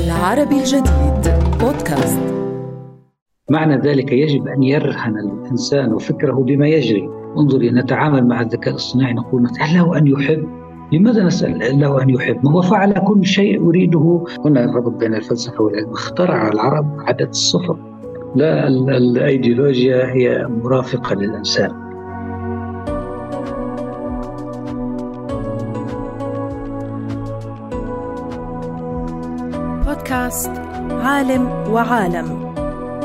العربي الجديد بودكاست. معنى ذلك يجب أن يرهن الإنسان فكره بما يجري. انظري، نتعامل مع الذكاء الصناعي نقول هل له أن يحب؟ لماذا نسأل له أن يحب؟ ما هو فعل كل شيء أريده. هنا الربط بين الفلسفة والعلم. اخترع العرب عدد الصفر. لا، الأيديولوجيا هي مرافقة للإنسان. بودكاست عالم وعالم.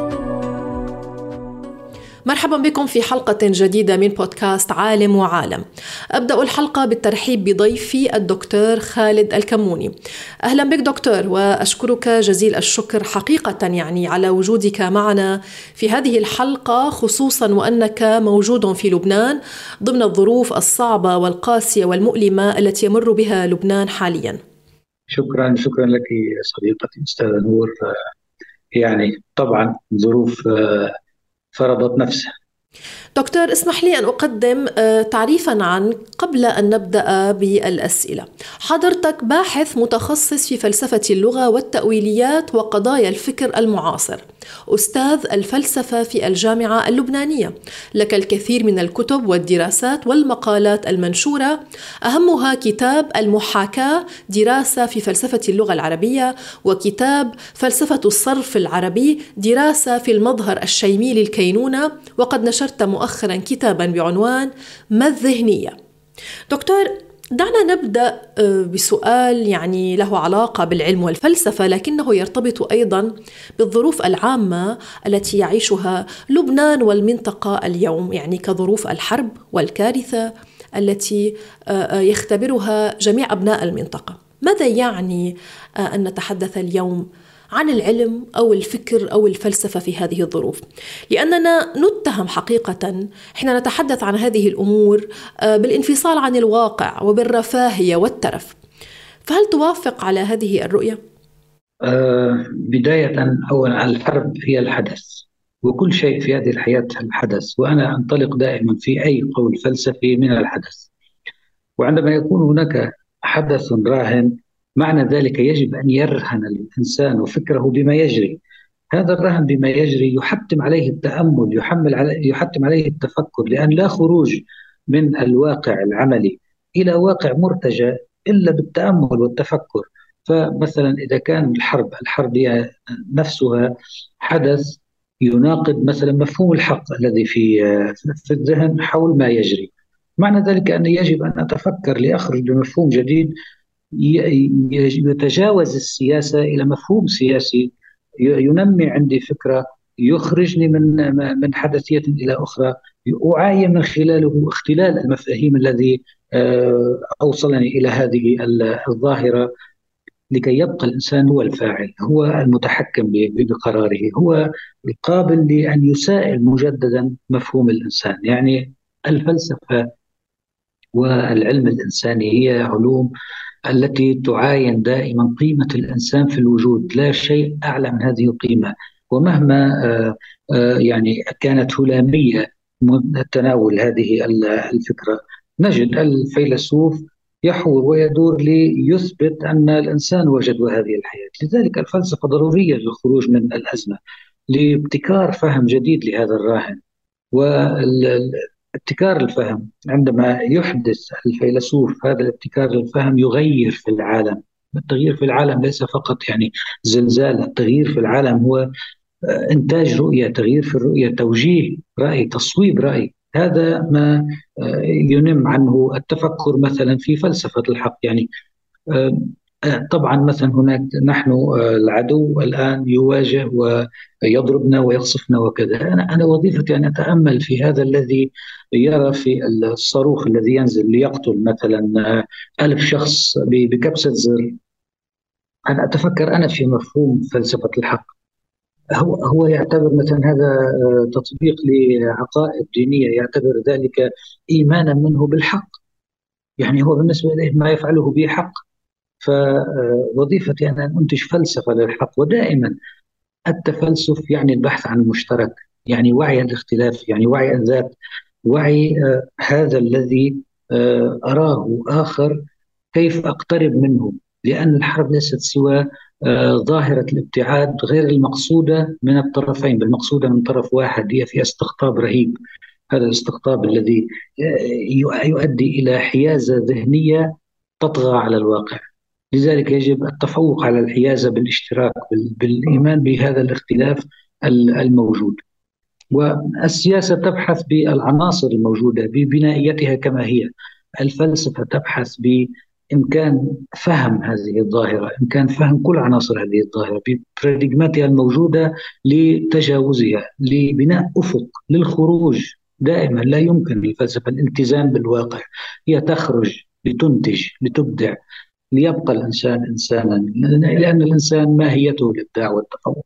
مرحبا بكم في حلقة جديدة من بودكاست عالم وعالم. أبدأ الحلقة بالترحيب بضيفي الدكتور خالد الكموني. أهلا بك دكتور، وأشكرك جزيل الشكر حقيقة على وجودك معنا في هذه الحلقة، خصوصا وأنك موجود في لبنان ضمن الظروف الصعبة والقاسية والمؤلمة التي يمر بها لبنان حاليا. شكرا لك صديقتي أستاذة نور. طبعا ظروف فرضت نفسها. دكتور، اسمح لي أن أقدم تعريفاً عنك قبل أن نبدأ بالأسئلة. حضرتك باحث متخصص في فلسفة اللغة والتأويليات وقضايا الفكر المعاصر، أستاذ الفلسفة في الجامعة اللبنانية. لك الكثير من الكتب والدراسات والمقالات المنشورة، أهمها كتاب المحاكاة دراسة في فلسفة اللغة العربية، وكتاب فلسفة الصرف العربي دراسة في المظهر الشيمي للكينونة، وقد نشرت مؤخرا كتابا بعنوان ما الذهنية. دكتور، دعنا نبدأ بسؤال له علاقة بالعلم والفلسفة، لكنه يرتبط أيضا بالظروف العامة التي يعيشها لبنان والمنطقة اليوم، كظروف الحرب والكارثة التي يختبرها جميع أبناء المنطقة. ماذا يعني أن نتحدث اليوم عن العلم أو الفكر أو الفلسفة في هذه الظروف؟ لأننا نتهم حقيقة حين نتحدث عن هذه الأمور بالانفصال عن الواقع وبالرفاهية والترف. فهل توافق على هذه الرؤية؟ بداية، أولا الحرب هي الحدث، وكل شيء في هذه الحياة الحدث، وأنا أنطلق دائما في أي قول فلسفي من الحدث. وعندما يكون هناك حدث راهن، معنى ذلك يجب أن يرهن الإنسان فكره بما يجري. هذا الرهن بما يجري يحتم عليه التأمل، يحتم عليه التفكر، لأن لا خروج من الواقع العملي إلى واقع مرتجى إلا بالتأمل والتفكر. فمثلا إذا كان الحرب هي نفسها حدث يناقض مثلا مفهوم الحق الذي في الذهن حول ما يجري، معنى ذلك أن يجب أن أتفكر لأخرج بمفهوم جديد يتجاوز السياسة إلى مفهوم سياسي ينمي عندي فكرة، يخرجني من حدثية إلى أخرى، أعاين من خلاله اختلال المفاهيم الذي أوصلني إلى هذه الظاهرة، لكي يبقى الإنسان هو الفاعل، هو المتحكم بقراره، هو القابل لأن يسائل مجددا مفهوم الإنسان. الفلسفة والعلم الإنساني هي علوم التي تعاين دائما قيمة الإنسان في الوجود، لا شيء أعلى من هذه القيمة. ومهما كانت هلامية تناول هذه الفكرة، نجد الفيلسوف يحور ويدور ليثبت أن الإنسان وجد هذه الحياة. لذلك الفلسفة ضرورية للخروج من الأزمة، لابتكار فهم جديد لهذا الراهن. ابتكار الفهم، عندما يحدث الفيلسوف هذا الابتكار للفهم يغير في العالم. التغيير في العالم ليس فقط زلزال، التغيير في العالم هو إنتاج رؤية، تغيير في الرؤية، توجيه رأي، تصويب رأي. هذا ما ينم عنه التفكر مثلا في فلسفة الحق. طبعا مثلا هناك نحن العدو الآن يواجه ويضربنا ويقصفنا وكذا. أنا وظيفتي أن أتأمل في هذا الذي يرى في الصاروخ الذي ينزل ليقتل مثلا 1000 شخص بكبسة زر. أنا أتفكر أنا في مفهوم فلسفة الحق. هو يعتبر مثلا هذا تطبيق لعقائد دينية، يعتبر ذلك إيمانا منه بالحق، هو بالنسبة إليه ما يفعله به حق. فوظيفتي أن أنتج فلسفة للحق. ودائما التفلسف البحث عن المشترك، وعي الاختلاف، وعي الذات، وعي هذا الذي أراه آخر، كيف أقترب منه. لأن الحرب ليست سوى ظاهرة الابتعاد غير المقصودة من الطرفين، بل مقصودة من طرف واحد، هي في استقطاب رهيب. هذا الاستقطاب الذي يؤدي إلى حيازة ذهنية تطغى على الواقع. لذلك يجب التفوق على الحيازة بالاشتراك بالإيمان بهذا الاختلاف الموجود. والسياسة تبحث بالعناصر الموجودة ببنائيتها كما هي. الفلسفة تبحث بإمكان فهم هذه الظاهرة، إمكان فهم كل عناصر هذه الظاهرة ببراديغماتها الموجودة لتجاوزها، لبناء أفق للخروج. دائما لا يمكن للفلسفة الالتزام بالواقع، هي تخرج لتنتج لتبدع، ليبقى الإنسان إنسانا، لأن الإنسان ماهيته الإبداع والتفوق.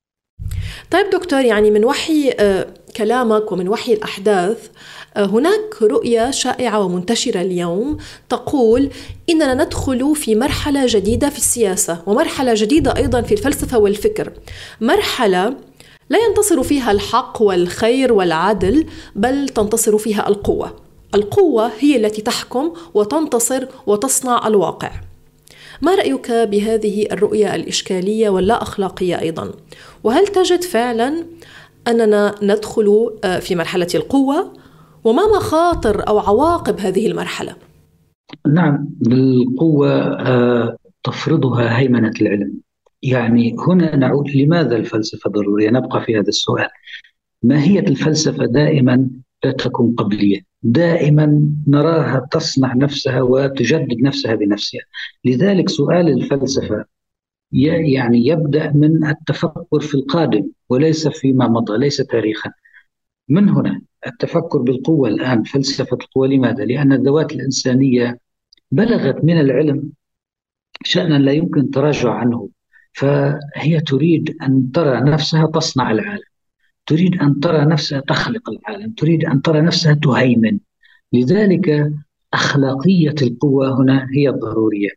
طيب دكتور، يعني من وحي كلامك ومن وحي الأحداث، هناك رؤية شائعة ومنتشرة اليوم تقول إننا ندخل في مرحلة جديدة في السياسة، ومرحلة جديدة أيضا في الفلسفة والفكر، مرحلة لا ينتصر فيها الحق والخير والعدل، بل تنتصر فيها القوة. القوة هي التي تحكم وتنتصر وتصنع الواقع. ما رأيك بهذه الرؤية الإشكالية واللا أخلاقية أيضا؟ وهل تجد فعلا أننا ندخل في مرحلة القوة؟ وما مخاطر أو عواقب هذه المرحلة؟ نعم، القوة تفرضها هيمنة العلم. يعني هنا نعود لماذا الفلسفة ضرورية؟ نبقى في هذا السؤال. ماهية الفلسفة دائما لا تكون قبلية، دائما نراها تصنع نفسها وتجدد نفسها بنفسها. لذلك سؤال الفلسفة يعني يبدأ من التفكر في القادم وليس فيما مضى، ليس تاريخا. من هنا التفكر بالقوة الآن، فلسفة القوة. لماذا؟ لأن الذوات الإنسانية بلغت من العلم شأنا لا يمكن التراجع عنه، فهي تريد أن ترى نفسها تصنع العالم، تريد أن ترى نفسها تخلق العالم، تريد أن ترى نفسها تهيمن. لذلك أخلاقية القوة هنا هي الضرورية.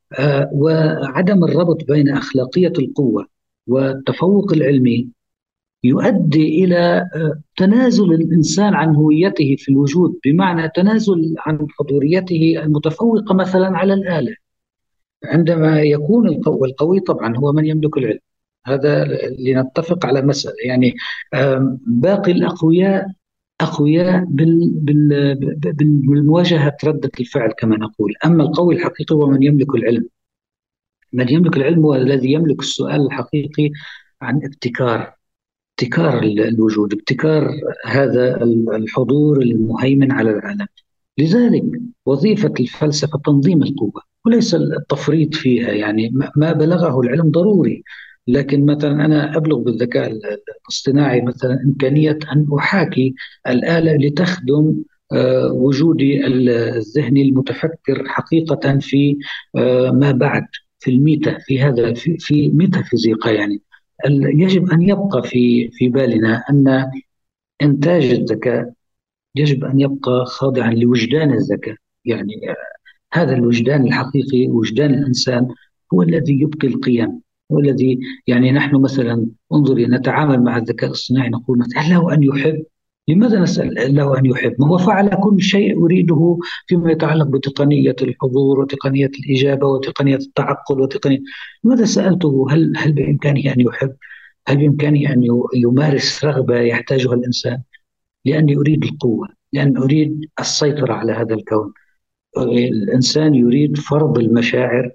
وعدم الربط بين أخلاقية القوة والتفوق العلمي يؤدي إلى تنازل الإنسان عن هويته في الوجود، بمعنى تنازل عن حضوريته المتفوقة مثلا على الآلة. عندما يكون القوي طبعا هو من يملك العلم، هذا لنتفق على مسألة. يعني باقي الأقوياء أقوياء بالمواجهة ردة الفعل كما نقول. أما القوي الحقيقي هو من يملك العلم. من يملك العلم هو الذي يملك السؤال الحقيقي عن ابتكار الوجود، ابتكار هذا الحضور المهيمن على العالم. لذلك وظيفة الفلسفة تنظيم القوة وليس التفريط فيها. يعني ما بلغه العلم ضروري، لكن مثلا أنا أبلغ بالذكاء الاصطناعي مثلا إمكانية أن أحاكي الآلة لتخدم وجودي الذهني المتفكر حقيقة في ما بعد، في الميتا، في هذا في ميتافيزيقا. يعني يجب أن يبقى في بالنا أن إنتاج الذكاء يجب أن يبقى خاضعا لوجدان الذكاء. يعني هذا الوجدان الحقيقي، وجدان الإنسان، هو الذي يبقي القيم، هو الذي يعني نحن مثلا انظري نتعامل مع الذكاء الصناعي نقول مثلا له أن يحب. لماذا نسأل له أن يحب؟ ما هو فعل كل شيء أريده فيما يتعلق بتقنية الحضور وتقنية الإجابة وتقنية التعقل وتقنية. لماذا سألته هل بإمكانه أن يحب؟ هل بإمكانه أن يمارس رغبة يحتاجها الإنسان؟ لأني أريد القوة، لأن أريد السيطرة على هذا الكون. الإنسان يريد فرض المشاعر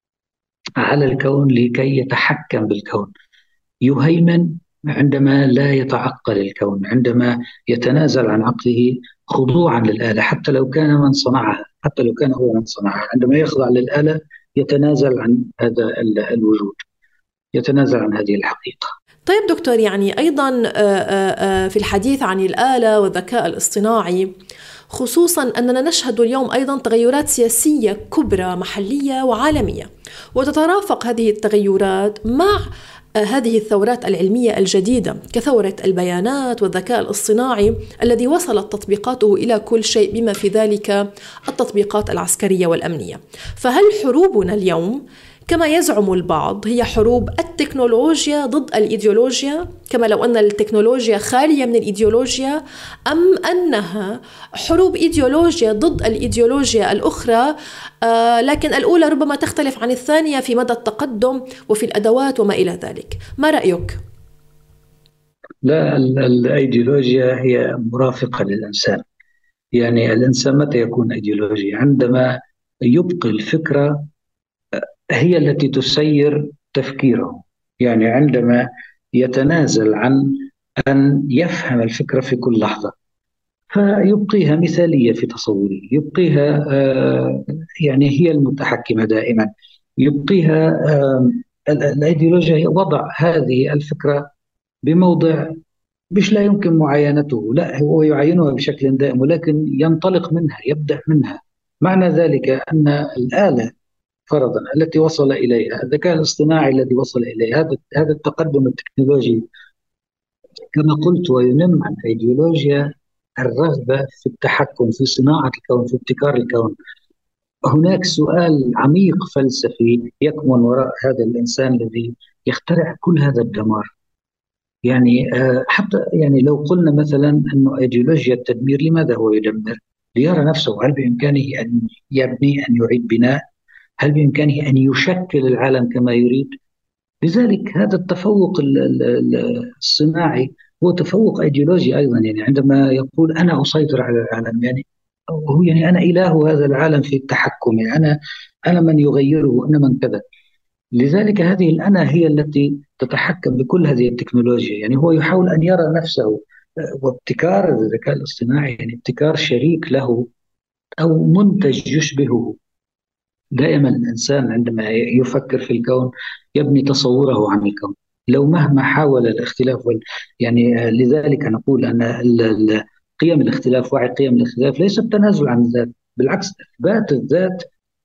على الكون لكي يتحكم بالكون. يهيمن عندما لا يتعقل الكون، عندما يتنازل عن عقله خضوعا للآلة، حتى لو كان من صنعها، حتى لو كان هو من صنعها. عندما يخضع للآلة يتنازل عن هذا الوجود، يتنازل عن هذه الحقيقة. طيب دكتور، يعني أيضا في الحديث عن الآلة والذكاء الاصطناعي، خصوصا أننا نشهد اليوم أيضا تغيرات سياسية كبرى محلية وعالمية، وتترافق هذه التغيرات مع هذه الثورات العلمية الجديدة كثورة البيانات والذكاء الاصطناعي الذي وصلت تطبيقاته إلى كل شيء، بما في ذلك التطبيقات العسكرية والأمنية. فهل حروبنا اليوم كما يزعم البعض هي حروب التكنولوجيا ضد الإيديولوجيا، كما لو أن التكنولوجيا خالية من الإيديولوجيا، أم أنها حروب إيديولوجيا ضد الإيديولوجيا الأخرى، لكن الأولى ربما تختلف عن الثانية في مدى التقدم وفي الأدوات وما إلى ذلك. ما رأيك؟ لا، الأيديولوجيا هي مرافقة للإنسان. يعني الإنسان متى يكون أيديولوجي؟ عندما يبقي الفكرة هي التي تسير تفكيره. يعني عندما يتنازل عن أن يفهم الفكرة في كل لحظة، فيبقيها مثالية في تصوره، يبقيها يعني هي المتحكمة دائما، يبقيها الأيديولوجيا هي وضع هذه الفكرة بموضع مش لا يمكن معاينته، لا هو يعاينها بشكل دائم، ولكن ينطلق منها، يبدأ منها. معنى ذلك أن الآلة فرضا التي وصل إليها الذكاء الاصطناعي الذي وصل إليه هذا التقدم التكنولوجي، كما قلت، وينم عن أيديولوجيا الرغبة في التحكم في صناعة الكون، في ابتكار الكون. هناك سؤال عميق فلسفي يكمن وراء هذا الإنسان الذي يخترع كل هذا الدمار. يعني حتى يعني لو قلنا مثلا أنه أيديولوجيا التدمير، لماذا هو يدمر؟ ليرى نفسه هل بإمكانه أن يبني، أن يعيد بناء؟ هل بإمكانه أن يشكل العالم كما يريد؟ لذلك هذا التفوق الصناعي هو تفوق أيديولوجي أيضا. يعني عندما يقول أنا أسيطر على العالم، يعني هو يعني أنا إله هذا العالم في التحكم، يعني أنا من يغيره، أنا من كذا. لذلك هذه الأنا هي التي تتحكم بكل هذه التكنولوجيا. يعني هو يحاول أن يرى نفسه، وابتكار الذكاء الاصطناعي يعني ابتكار شريك له أو منتج يشبهه. دائما الإنسان عندما يفكر في الكون يبني تصوره عن الكون، لو مهما حاول الاختلاف يعني لذلك نقول أن قيم الاختلاف، وعي قيم الاختلاف ليس التنازل عن الذات، بالعكس إثبات الذات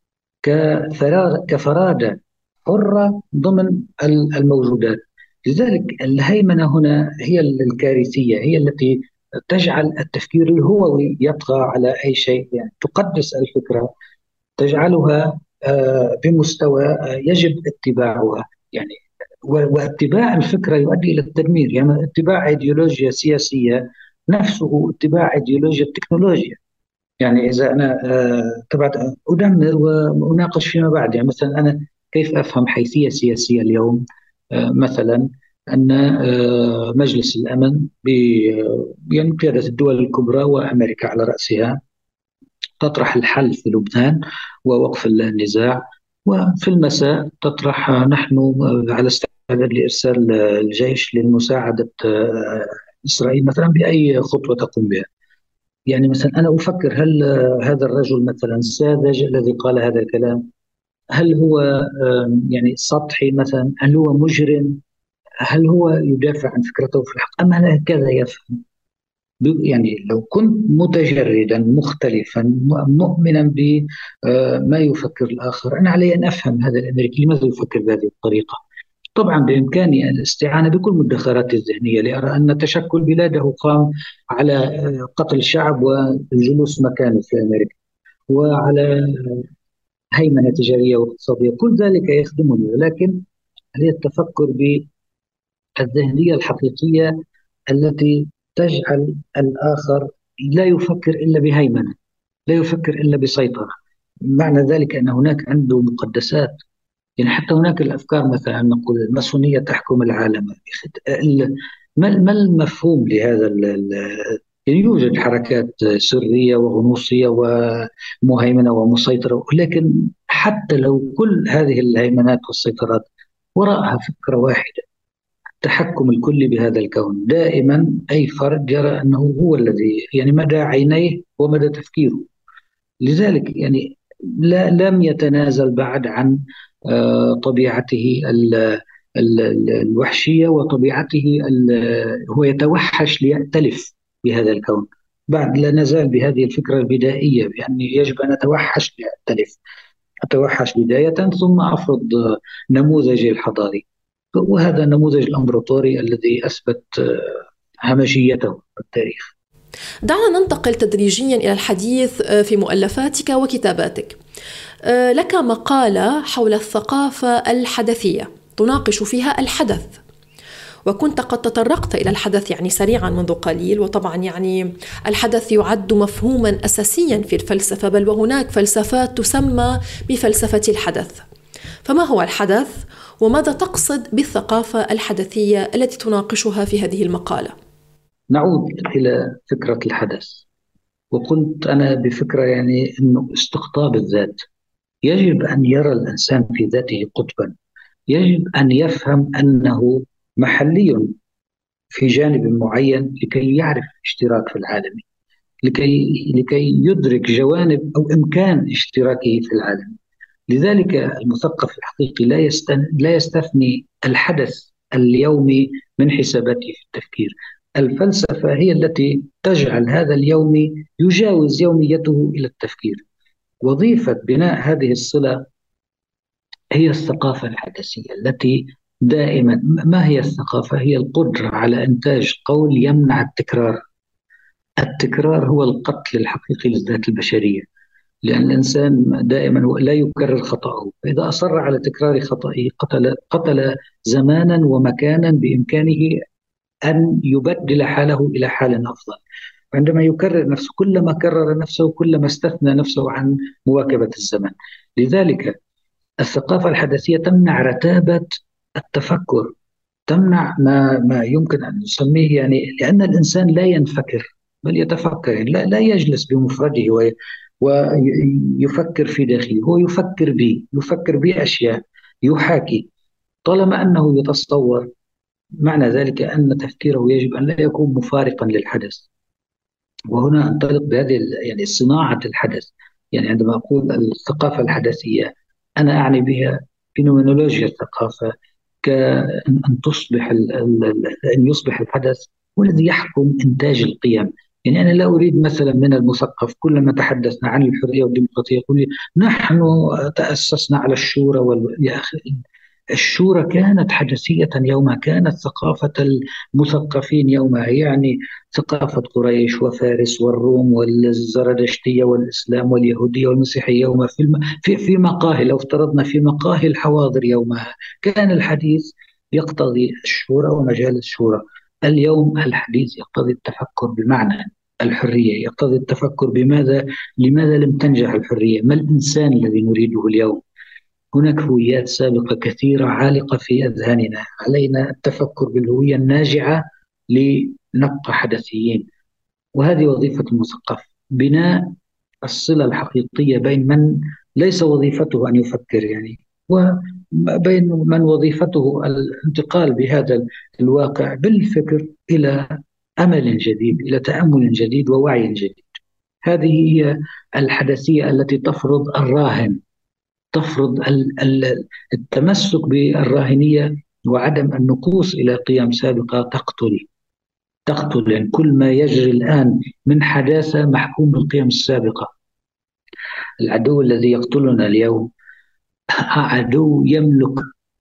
كفرادة حرة ضمن الموجودات. لذلك الهيمنة هنا هي الكارثية، هي التي تجعل التفكير الهووي يطغى على أي شيء، يعني تقدس الفكرة، تجعلها بمستوى يجب اتباعها. يعني واتباع الفكرة يؤدي إلى التدمير. يعني اتباع أيديولوجيا سياسية نفسه اتباع أيديولوجيا التكنولوجيا. يعني إذا أنا طبعا أدمر وأناقش فيما بعد، يعني مثلا أنا كيف أفهم حيثية سياسية اليوم؟ مثلا أن مجلس الأمن يعني قيادة الدول الكبرى وأمريكا على رأسها تطرح الحل في لبنان ووقف النزاع، وفي المساء تطرح نحن على استعداد لإرسال الجيش لمساعدة إسرائيل مثلا بأي خطوة تقوم بها. يعني مثلا أنا أفكر هل هذا الرجل مثلا الساذج الذي قال هذا الكلام، هل هو يعني سطحي مثلا؟ هل هو مجرم؟ هل هو يدافع عن فكرته في الحق؟ أم هكذا يفهم؟ يعني لو كنت متجردا مختلفا مؤمنا بما يفكر الآخر، أنا علي أن أفهم هذا الأمريكي لماذا يفكر بهذه الطريقة. طبعا بإمكاني الاستعانة بكل مدخراتي الذهنية لأرى أن تشكل بلاده قام على قتل شعب والجلوس مكانه في أمريكا، وعلى هيمنة تجارية واقتصادية، كل ذلك يخدمني. ولكن هي التفكر بالذهنية الحقيقية التي تجعل الآخر لا يفكر إلا بهيمنة، لا يفكر إلا بسيطرة. معنى ذلك أن هناك عنده مقدسات. يعني حتى هناك الأفكار، مثلا نقول الماسونية تحكم العالم. ما المفهوم لهذا يعني يوجد حركات سرية وغنوصية ومهيمنة ومسيطرة، لكن حتى لو كل هذه الهيمنات والسيطرات وراءها فكرة واحدة، التحكم الكلي بهذا الكون. دائما أي فرد يرى أنه هو الذي، يعني مدى عينيه ومدى تفكيره. لذلك يعني لم يتنازل بعد عن طبيعته الوحشية وطبيعته هو يتوحش ليأتلف بهذا الكون. بعد لا نزال بهذه الفكرة البدائية، يعني يجب أن أتوحش لأتلف، أتوحش بداية ثم أفرض نموذجي الحضاري. وهذا النموذج الأمبراطوري الذي أثبت همجيته في التاريخ. دعنا ننتقل تدريجيا إلى الحديث في مؤلفاتك وكتاباتك. لك مقالة حول الثقافة الحدثية تناقش فيها الحدث، وكنت قد تطرقت إلى الحدث سريعا منذ قليل. وطبعا الحدث يعد مفهوما أساسيا في الفلسفة، بل وهناك فلسفات تسمى بفلسفة الحدث. فما هو الحدث، وماذا تقصد بالثقافة الحدثية التي تناقشها في هذه المقالة؟ نعود إلى فكرة الحدث، وقلت أنا بفكرة أنه استقطاب الذات. يجب أن يرى الإنسان في ذاته قطبا، يجب أن يفهم أنه محلي في جانب معين لكي يعرف اشتراك في العالم، لكي يدرك جوانب أو إمكان اشتراكه في العالم. لذلك المثقف الحقيقي لا يستثني الحدث اليومي من حساباته في التفكير. الفلسفة هي التي تجعل هذا اليومي يجاوز يوميته إلى التفكير. وظيفة بناء هذه الصلة هي الثقافة الحدثية التي دائما، ما هي الثقافة؟ هي القدرة على إنتاج قول يمنع التكرار. التكرار هو القتل الحقيقي للذات البشرية، لأن الإنسان دائما لا يكرر خطأه، فإذا أصر على تكرار خطأه قتل زمانا ومكانا بإمكانه أن يبدل حاله إلى حال أفضل. عندما يكرر نفسه، كلما كرر نفسه كلما استثنى نفسه عن مواكبة الزمن. لذلك الثقافة الحدثية تمنع رتابة التفكر، تمنع ما يمكن أن نسميه لأن الإنسان لا ينفكر بل يتفكر، لا يجلس بمفرده ويفكر في داخله، هو يفكر بأشياء، يحاكي. طالما أنه يتصور، معنى ذلك أن تفكيره يجب أن لا يكون مفارقا للحدث. وهنا أنطلق بهذه صناعة الحدث. عندما أقول الثقافة الحدثية أنا أعني بها فينومينولوجيا الثقافة، كأن يصبح الحدث هو الذي يحكم إنتاج القيم. أنا لا أريد مثلا من المثقف كلما تحدثنا عن الحرية والديمقراطية يقول لي نحن تأسسنا على الشورى يا أخي، الشورى كانت حدثية يومها، كانت ثقافة المثقفين يومها، ثقافة قريش وفارس والروم والزردشتية والإسلام واليهودية والمسيحية يومها في مقاهي. لو افترضنا في مقاهي الحواضر يومها كان الحديث يقتضي الشورى ومجال الشورى. اليوم الحديث يقتضي التفكر بمعنى الحرية، يقتضي التفكر لماذا لم تنجح الحرية؟ ما الإنسان الذي نريده اليوم؟ هناك هويات سابقة كثيرة عالقة في أذهاننا، علينا التفكر بالهوية الناجعة لنبقى حدثيين. وهذه وظيفة المثقف، بناء الصلة الحقيقية بين من ليس وظيفته أن يفكر وبين من وظيفته الانتقال بهذا الواقع بالفكر إلى أمل جديد، إلى تأمل جديد ووعي جديد. هذه هي الحدثية التي تفرض الراهن، تفرض التمسك بالراهنية وعدم النكوص إلى قيم سابقة تقتل. يعني كل ما يجري الآن من حداثة محكوم بالقيم السابقة. العدو الذي يقتلنا اليوم عدو يملك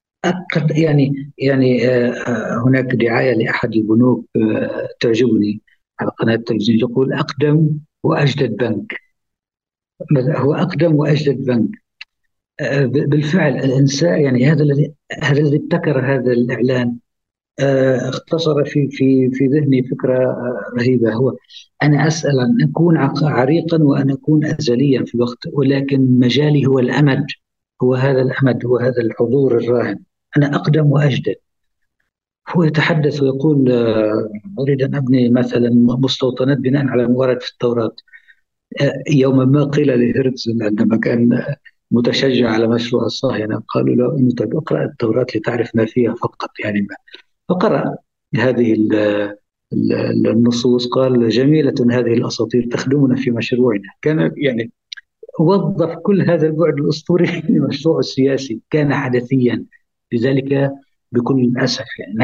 هناك دعاية لأحد البنوك تعجبني على قناة التلفزيون، يقول أقدم وأجدد بنك. هو أقدم وأجدد بنك. بالفعل الإنسان هذا الذي ابتكر هذا الإعلان اختصر في ذهني فكرة رهيبة. هو أنا أسأل أن أكون عريقا وأن أكون أزليا في الوقت، ولكن مجالي هو الأمد، هو هذا الأمد، هو هذا الحضور الراهن. أنا أقدم وأجدد. هو يتحدث ويقول أريد أن أبني مثلا مستوطنات بناء على ما ورد في التوراة. يوما ما قيل لهرتزل عندما كان متشجع على مشروع الصهاينة، قالوا له أنت اقرأ التوراة لتعرف ما فيها فقط. فقرأ هذه النصوص، قال جميلة هذه الأساطير تخدمنا في مشروعنا. كان وظف كل هذا البعد الأسطوري لمشروع السياسي، كان حدثيا. لذلك بكل أسف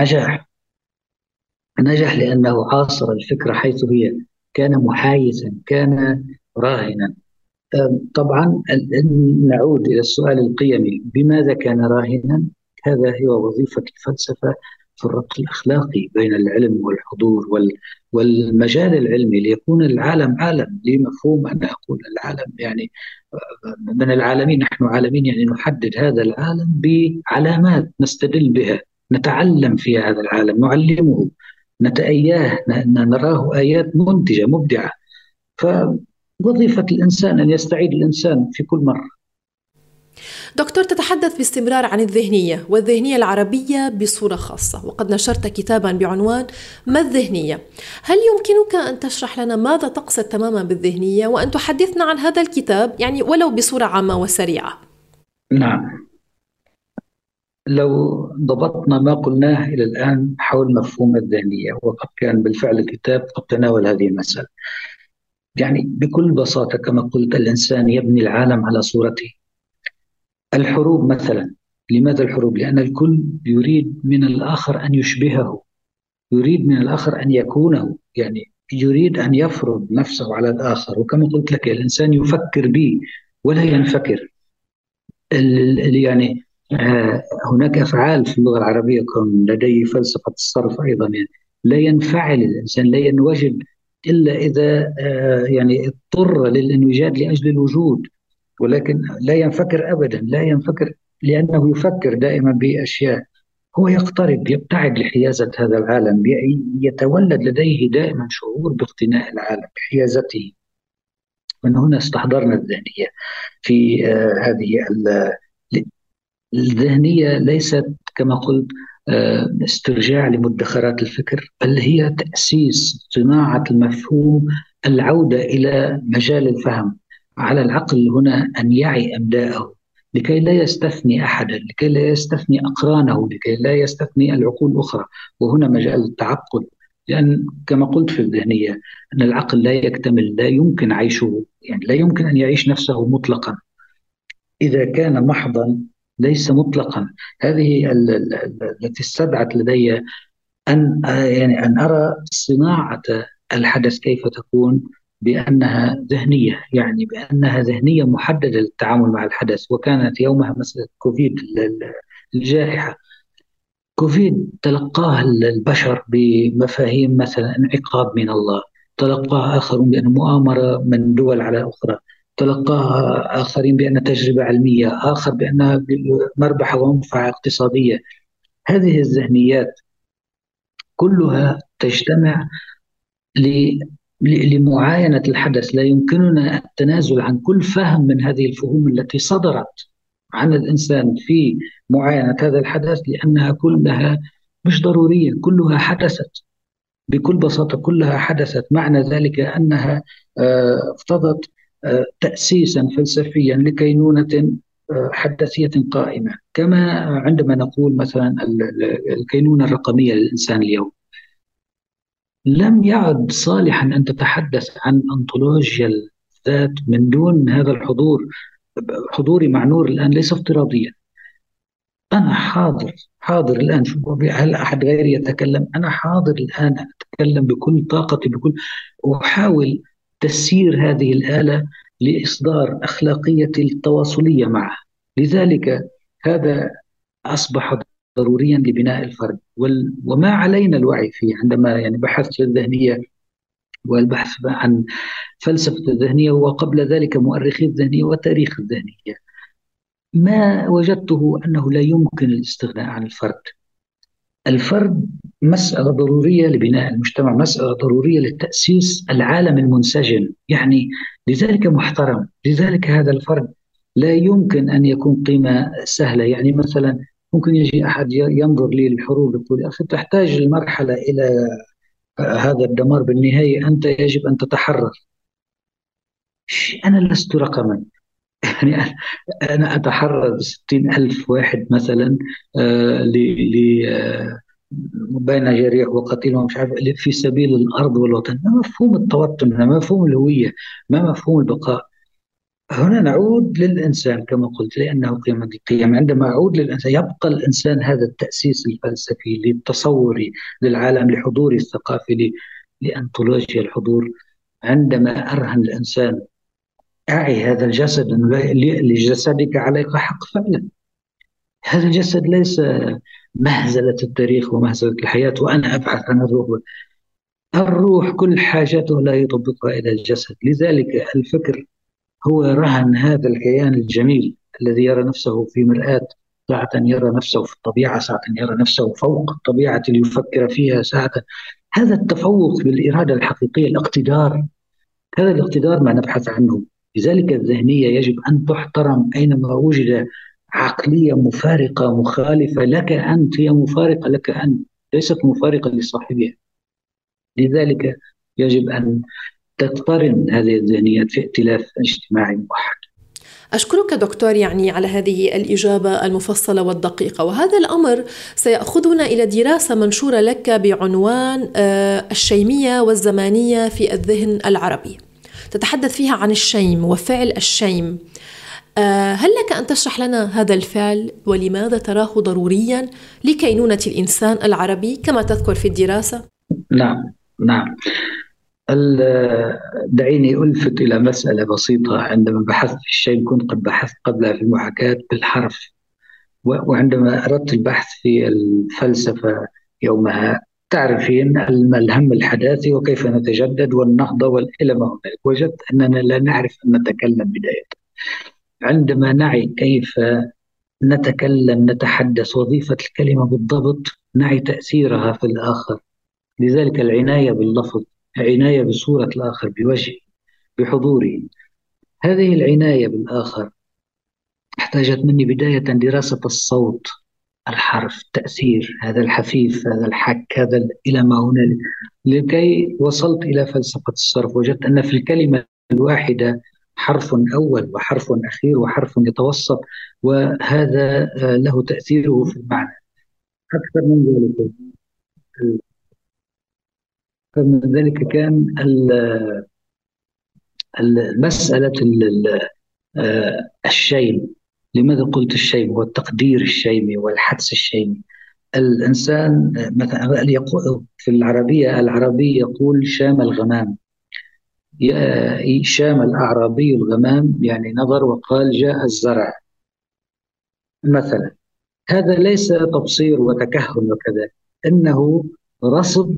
نجح لأنه عاصر الفكرة حيث هي، كان محايزا، كان راهنا. طبعا نعود إلى السؤال القيمي، بماذا كان راهنا؟ هذا هو وظيفة الفلسفة في الربط الأخلاقي بين العلم والحضور والمجال العلمي ليكون العالم عالم. لي مفهوم أن أقول العالم يعني من العالمين، نحن عالمين يعني نحدد هذا العالم بعلامات نستدل بها، نتعلم في هذا العالم، نعلمه، نتأياه، نراه آيات منتجة مبدعة. فوظيفة الإنسان أن يستعيد الإنسان في كل مرة. دكتور، تتحدث باستمرار عن الذهنية والذهنية العربية بصورة خاصة، وقد نشرت كتابا بعنوان ما الذهنية؟ هل يمكنك أن تشرح لنا ماذا تقصد تماما بالذهنية، وأن تحدثنا عن هذا الكتاب يعني ولو بصورة عامة وسريعة؟ نعم، لو ضبطنا ما قلناه إلى الآن حول مفهوم الذهنية، وقد كان بالفعل الكتاب قد تناول هذه المسألة. يعني بكل بساطة كما قلت، الإنسان يبني العالم على صورته. الحروب مثلا، لماذا الحروب؟ لأن الكل يريد من الآخر أن يشبهه، يريد من الآخر أن يكونه، يعني يريد أن يفرض نفسه على الآخر. وكما قلت لك الإنسان يفكر به ولا ينفكر. يعني هناك أفعال في اللغة العربية، كان لدي فلسفة الصرف أيضا، يعني لا ينفعل الإنسان، لا ينوجد إلا إذا يعني اضطر للانوجاد لأجل الوجود، ولكن لا ينفكر أبدا، لا ينفكر لأنه يفكر دائما بأشياء. هو يقترب، يبتعد لحيازة هذا العالم، يتولد لديه دائما شعور باقتناء العالم، بحيازته. من هنا استحضرنا الذهنية في هذه الذهنية. ليست كما قلت استرجاع لمدخرات الفكر، بل هي تأسيس صناعة المفهوم، العودة إلى مجال الفهم. على العقل هنا أن يعي أبداءه لكي لا يستثني أحدا، لكي لا يستثني أقرانه، لكي لا يستثني العقول الأخرى. وهنا مجال التعقل، لأن كما قلت في الذهنية أن العقل لا يكتمل، لا يمكن عيشه، يعني لا يمكن أن يعيش نفسه مطلقا إذا كان محضا ليس مطلقا. هذه التي استدعت لدي أن يعني أن أرى صناعة الحدث كيف تكون، بأنها ذهنية، يعني بأنها ذهنية محددة للتعامل مع الحدث. وكانت يومها مسألة كوفيد، الجائحة كوفيد، تلقاها البشر بمفاهيم مثلا انعقاب من الله، تلقاها آخرون بأنه مؤامرة من دول على أخرى، تلقاها آخرين بأنها تجربة علمية، آخر بأنها مربحة ومنفعة اقتصادية. هذه الذهنيات كلها تجتمع لمعاينة الحدث. لا يمكننا التنازل عن كل فهم من هذه الفهوم التي صدرت عن الإنسان في معاينة هذا الحدث، لأنها كلها مش ضرورية، كلها حدثت بكل بساطة، كلها حدثت. معنى ذلك أنها اقتضت تأسيسا فلسفيا لكينونة حدثية قائمة. كما عندما نقول مثلا الكينونة الرقمية للإنسان اليوم، لم يعد صالحا أن تتحدث عن أنطولوجيا الذات من دون هذا الحضور. حضوري مع نور الآن ليس افتراضيا، أنا حاضر الآن. هل أحد غيري يتكلم؟ أنا حاضر الآن، أتكلم بكل طاقتي، أحاول تسيير هذه الآلة لإصدار أخلاقية التواصلية معه. لذلك هذا أصبح ضروريا لبناء الفرد، وما علينا الوعي فيه. عندما يعني بحثت في الذهنية والبحث عن فلسفة الذهنية، وقبل ذلك مؤرخي الذهنية وتاريخ الذهنية، ما وجدته أنه لا يمكن الاستغناء عن الفرد. الفرد مسألة ضرورية لبناء المجتمع، مسألة ضرورية لتأسيس العالم المنسجم، يعني لذلك محترم. لذلك هذا الفرد لا يمكن أن يكون قيمة سهلة. يعني مثلا ممكن يجي أحد ينظر لي للحروب يقول يا أخي تحتاج المرحلة إلى هذا الدمار بالنهاية، أنت يجب أن تتحرر. أنا لست رقما، يعني أنا أتحرر 60,000 واحد مثلا بين جريح وقتيل ومش عارف في سبيل الأرض والوطن. ما مفهوم التوطن؟ ما مفهوم الهوية؟ ما مفهوم البقاء؟ هنا نعود للإنسان كما قلت، لأنه قيمة القيم. عندما أعود للإنسان يبقى الإنسان هذا التأسيس الفلسفي لتصوري للعالم، لحضوري الثقافي، لأنطولوجيا الحضور. عندما أرهن الإنسان أعي هذا الجسد لجسدك عليك حق فعلا. هذا الجسد ليس مهزلة التاريخ ومهزلة الحياة وأنا أبحث عن الروح. الروح كل حاجته لا يطبقها إلى الجسد. لذلك الفكر هو رهن هذا الكيان الجميل الذي يرى نفسه في مرآة، ساعة يرى نفسه في الطبيعة، ساعة يرى نفسه فوق الطبيعة ليفكر فيها ساعة. هذا التفوق بالإرادة الحقيقية، الاقتدار، هذا الاقتدار ما نبحث عنه. لذلك الذهنية يجب أن تحترم أينما وجد عقلية مفارقة مخالفة لك أنت، هي مفارقة لك أنت، ليست مفارقة لصاحبها. لذلك يجب أن تقترن هذه الذهنيات في ائتلاف اجتماعي موحد. أشكرك دكتور على هذه الإجابة المفصلة والدقيقة، وهذا الأمر سيأخذنا إلى دراسة منشورة لك بعنوان الشيمية والزمانية في الذهن العربي، تتحدث فيها عن الشيم وفعل الشيم. هل لك أن تشرح لنا هذا الفعل ولماذا تراه ضروريا لكينونة الإنسان العربي كما تذكر في الدراسة؟ نعم نعم. دعيني ألفت إلى مسألة بسيطة. عندما بحثت في الشيء كنت قد بحثت قبلها في المحاكاة بالحرف، وعندما أردت البحث في الفلسفة يومها، تعرفين الهم الحداثي وكيف نتجدد والنهضة والإلى ما هنالك، وجدت أننا لا نعرف أن نتكلم بداية. عندما نعي كيف نتكلم نتحدث، وظيفة الكلمة بالضبط، نعي تأثيرها في الآخر. لذلك العناية باللفظ، عناية بصورة الآخر، بوجهه، بحضوره. هذه العناية بالآخر احتاجت مني بداية دراسة الصوت، الحرف، التأثير، هذا الحفيف، هذا الحك، هذا إلى ما هنالك، لكي وصلت إلى فلسفة الصرف. وجدت أن في الكلمة الواحدة حرف أول وحرف أخير وحرف يتوسط، وهذا له تأثيره في المعنى. أكثر من ذلك، كان مسألة الشيم. لماذا قلت الشيم؟ والتقدير الشيمي والحدس الشيمي. الإنسان مثلا في العربية يقول شام الغمام، شام الأعرابي الغمام، يعني نظر وقال جاء الزرع مثلا. هذا ليس تبصير وتكهن وكذا، إنه رصد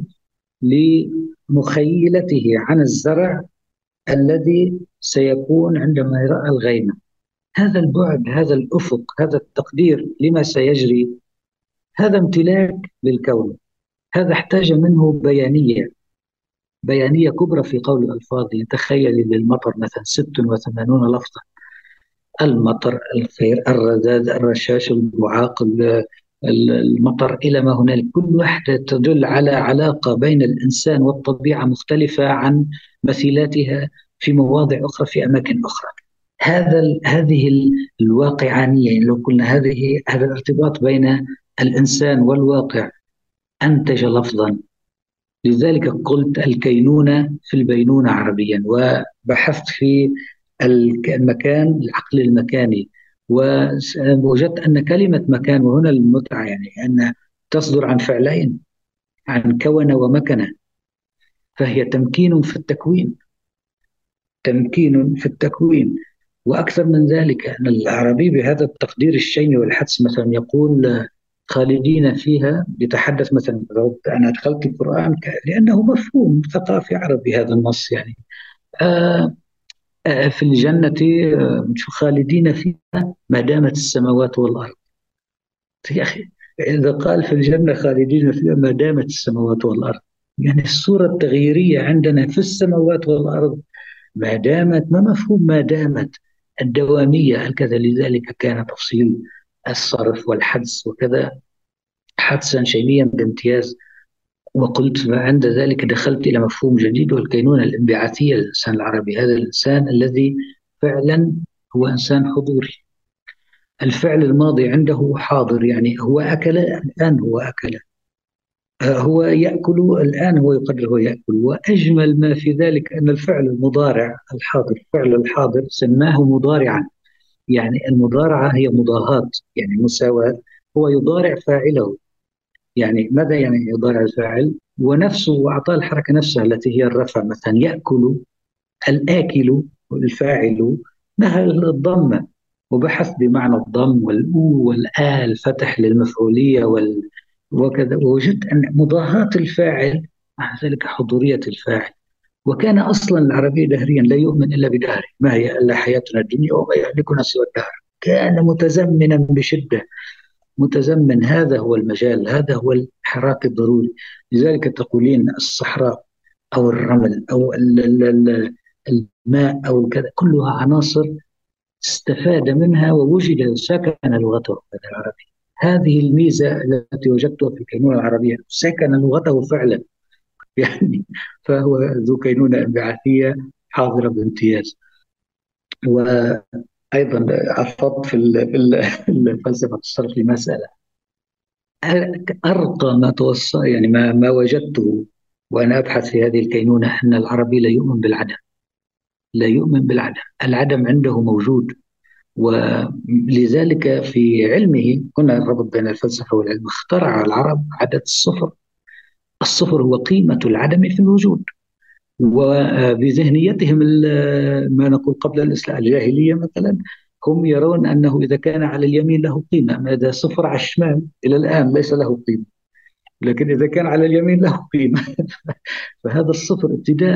لمخيلته عن الزرع الذي سيكون عندما يرى الغيمة. هذا البعد، هذا الأفق، هذا التقدير لما سيجري، هذا امتلاك للكون. هذا احتاج منه بيانية كبرى في قول الألفاظ. تخيل للمطر مثلا 86 لفظا: المطر، الخير، الرذاذ، الرشاش، البعاق، المطر، إلى ما هنالك. كل واحدة تدل على علاقة بين الإنسان والطبيعة مختلفة عن مثيلاتها في مواضع أخرى في أماكن أخرى. هذه الواقعانية، لو قلنا هذا الارتباط بين الإنسان والواقع أنتج لفظا. لذلك قلت الكينونة في البينونة عربيا، وبحثت في المكان، العقل المكاني، ووجدت أن كلمة مكان، وهنا المتعة، يعني أن تصدر عن فعلين، عن كون ومكنة، فهي تمكين في التكوين، تمكين في التكوين. وأكثر من ذلك أن العربي بهذا التقدير الشيمي والحدس مثلا يقول خالدين فيها. يتحدث مثلا، أنا أدخلت القرآن لأنه مفهوم ثقافي عربي هذا النص، يعني في الجنة خالدين فيها ما دامت السماوات والأرض. يا أخي، إذا قال في الجنة خالدين فيها ما دامت السماوات والأرض، يعني الصورة التغييرية عندنا في السماوات والأرض ما دامت، ما مفهوم ما دامت؟ الدوامية هكذا. لذلك كان تفصيل الصرف والحدس وكذا حدسا شيميا بامتياز. وقلت عند ذلك دخلت إلى مفهوم جديد، والكينونة الانبعاثية للإنسان العربي. هذا الإنسان الذي فعلا هو إنسان حضوري. الفعل الماضي عنده حاضر، يعني هو أكل الآن، هو أكل، هو يأكل الآن، هو يقدر هو يأكل. وأجمل ما في ذلك أن الفعل المضارع الحاضر، الفعل الحاضر سماه مضارعا. يعني المضارعة هي مضاهاة، يعني مساواة. هو يضارع فاعله. يعني ماذا يعني يضارع الفاعل؟ ونفسه، وأعطاه الحركة نفسها التي هي الرفع. مثلا يأكل، الآكل الفاعل نهى الضمة، وبحث بمعنى الضم والأو والآل فتح للمفعولية وكذا. ووجدت أن مضاهاة الفاعل مع ذلك حضورية الفاعل. وكان أصلا العربي دهريا لا يؤمن إلا بدهره، ما هي إلا حياتنا الدنيا وما يهلكنا سوى الدهر. كان متزمنا بشدة، متزمن هذا هو المجال، هذا هو الحراك الضروري. لذلك تقولين الصحراء أو الرمل أو الماء أو كذا كلها عناصر استفاد منها ووجد سكن لغته هذا العربي. هذه الميزة التي وجدتها في الكينونة العربية، سكن لغته فعلا يعني. فهو ذو كينونة انبعاثية حاضرة بامتياز. وأيضا أفضت في الفلسفة الصرف لمسألة أرقى ما توصل، يعني ما وجدته وأنا أبحث في هذه الكينونة، أن العربي لا يؤمن بالعدم. لا يؤمن بالعدم، العدم عنده موجود. ولذلك في علمه هنا الربط بين الفلسفة والعلم، اخترع العرب عدد الصفر. الصفر هو قيمة العدم في الوجود. وبذهنيتهم ما نقول قبل الإسلام الجاهلية مثلا، هم يرون أنه إذا كان على اليمين له قيمة، أما إذا صفر على الشمال إلى الآن ليس له قيمة، لكن إذا كان على اليمين له قيمة. فهذا الصفر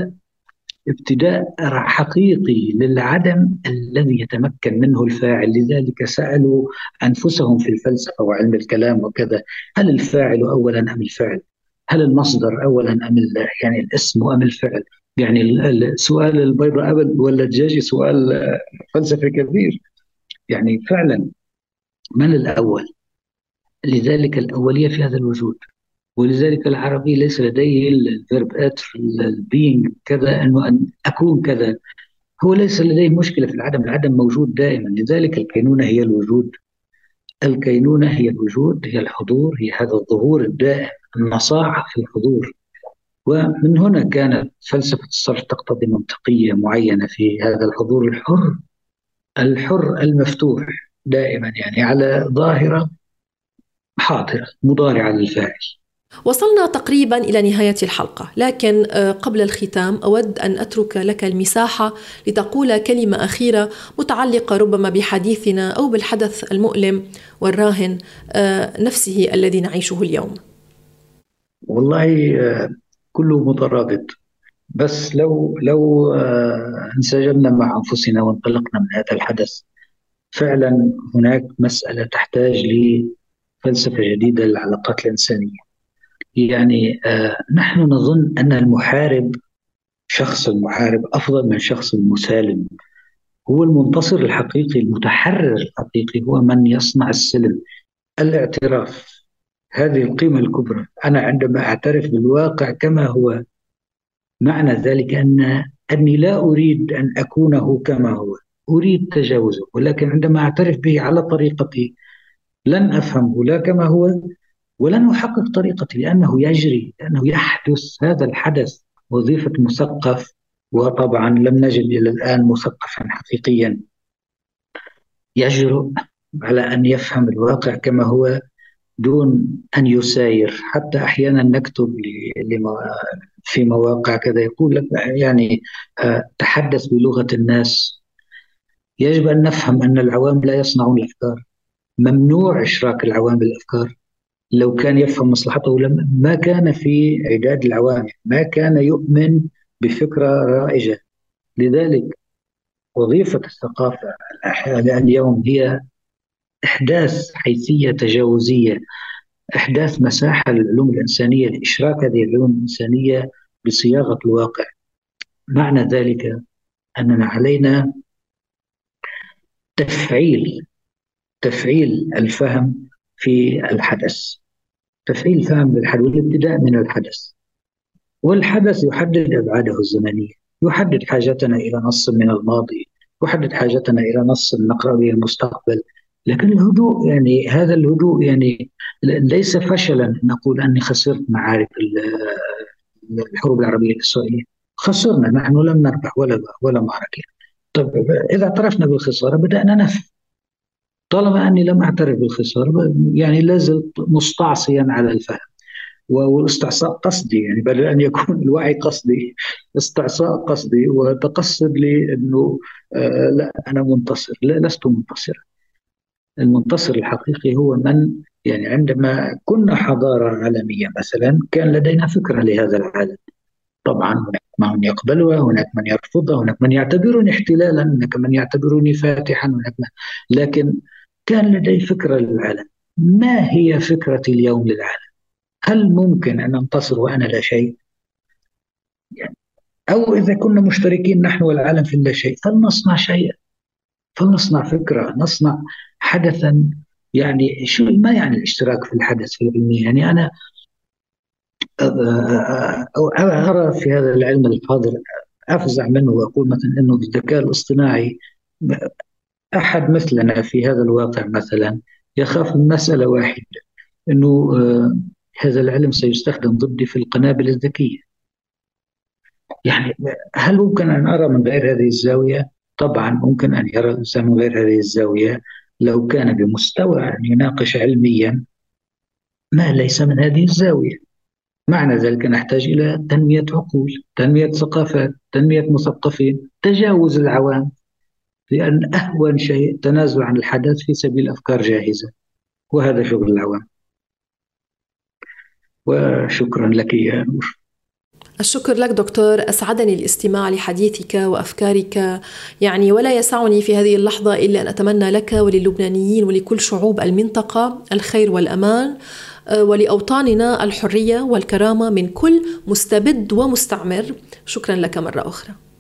ابتداء حقيقي للعدم الذي يتمكن منه الفاعل. لذلك سألوا أنفسهم في الفلسفة وعلم الكلام وكذا، هل الفاعل أولا أم الفعل؟ هل المصدر أولا أم يعني الاسم أم الفعل؟ يعني سؤال البيضة قبل ولا الدجاج سؤال فلسفي كبير. يعني فعلا من الأول؟ لذلك الأولية في هذا الوجود. ولذلك العربي ليس لديه الفيرب اتر البينج كذا، انه ان اكون كذا. هو ليس لديه مشكله في العدم، العدم موجود دائما. لذلك الكينونه هي الوجود. الكينونه هي الوجود، هي الحضور، هي هذا الظهور الدائم، النصاعه في الحضور. ومن هنا كانت فلسفه الصرف تقتضي منطقيه معينه في هذا الحضور الحر، الحر المفتوح دائما، يعني على ظاهره حاضره مضارعه للفاعل. وصلنا تقريبا إلى نهاية الحلقة، لكن قبل الختام أود أن أترك لك المساحة لتقول كلمة أخيرة متعلقة ربما بحديثنا أو بالحدث المؤلم والراهن نفسه الذي نعيشه اليوم. والله كله مترابط. بس لو انسجمنا مع أنفسنا وانطلقنا من هذا الحدث، فعلا هناك مسألة تحتاج لفلسفة جديدة للعلاقات الإنسانية. يعني نحن نظن أن المحارب، شخص المحارب أفضل من شخص المسالم. هو المنتصر الحقيقي، المتحرر الحقيقي هو من يصنع السلم. الاعتراف، هذه القيمة الكبرى. أنا عندما أعترف بالواقع كما هو، معنى ذلك أني لا أريد أن أكونه كما هو، أريد تجاوزه. ولكن عندما أعترف به على طريقتي لن أفهمه لا كما هو، ولن أحقق طريقتي، لأنه يجري، لأنه يحدث هذا الحدث. وظيفة مثقف، وطبعا لم نجد إلى الآن مثقفا حقيقيا يجرؤ على أن يفهم الواقع كما هو دون أن يساير. حتى أحيانا نكتب في مواقع كذا يقول لك يعني تحدث بلغة الناس. يجب أن نفهم أن العوام لا يصنعون الأفكار، ممنوع إشراك العوام بالأفكار. لو كان يفهم مصلحته ما كان في عداد العوام، ما كان يؤمن بفكرة رائجة. لذلك وظيفة الثقافة اليوم هي إحداث حيثية تجاوزية، إحداث مساحة للعلوم الإنسانية لإشراك هذه العلوم الإنسانية بصياغة الواقع. معنى ذلك أننا علينا تفعيل الفهم في الحدث، تفعيل الفهم بالحدث والابتداء من الحدث. والحدث يحدد أبعاده الزمنية، يحدد حاجتنا إلى نص من الماضي، يحدد حاجتنا إلى نص نقرأ به المستقبل. لكن الهدوء، يعني هذا الهدوء يعني ليس فشلا نقول أني خسرت معارك الحروب العربية الإسرائيلية. خسرنا، نحن لم نربح ولا معركة. طيب إذا اعترفنا بالخسارة بدأنا نفهم. طالما أني لم أعترف بالخسارة يعني لازلت مستعصيا على الفهم. واستعصاء قصدي، يعني بدل أن يكون الوعي قصدي، استعصاء قصدي وتقصد لي أنه لا أنا منتصر. لا، لست منتصرا. المنتصر الحقيقي هو من يعني عندما كنا حضارة عالمية مثلا كان لدينا فكرة لهذا العالم. طبعا هناك من يقبلها، هناك من يرفضها، هناك من يعتبرني احتلالا، هناك من يعتبرني فاتحا، لكن كان لدي فكرة للعالم. ما هي فكرتي اليوم للعالم؟ هل ممكن أن أنتصر وأنا لا شيء؟ يعني أو إذا كنا مشتركين نحن والعالم في لا شيء، فلنصنع شيئا، فلنصنع فكرة، نصنع حدثا. يعني شو ما يعني الاشتراك في الحدث في العلمية؟ يعني أنا أرى في هذا العلم الحاضر، أفزع منه وأقول مثلا أنه الذكاء الاصطناعي، أحد مثلنا في هذا الواقع مثلا يخاف من مسألة واحدة، أنه هذا العلم سيستخدم ضدي في القنابل الذكية. يعني هل ممكن أن أرى من غير هذه الزاوية؟ طبعا ممكن أن يرى الإنسان من غير هذه الزاوية لو كان بمستوى أن يناقش علميا ما ليس من هذه الزاوية. معنى ذلك نحتاج إلى تنمية عقول، تنمية ثقافات، تنمية مثقفين، تجاوز العوام، لأن أهون شيء تنازل عن الحدث في سبيل أفكار جاهزة، وهذا شغل العوام. وشكرا لك يا نور. الشكر لك دكتور، أسعدني الاستماع لحديثك وأفكارك. يعني ولا يسعني في هذه اللحظة إلا أن أتمنى لك وللبنانيين ولكل شعوب المنطقة الخير والأمان، ولأوطاننا الحرية والكرامة من كل مستبد ومستعمر. شكرا لك مرة أخرى.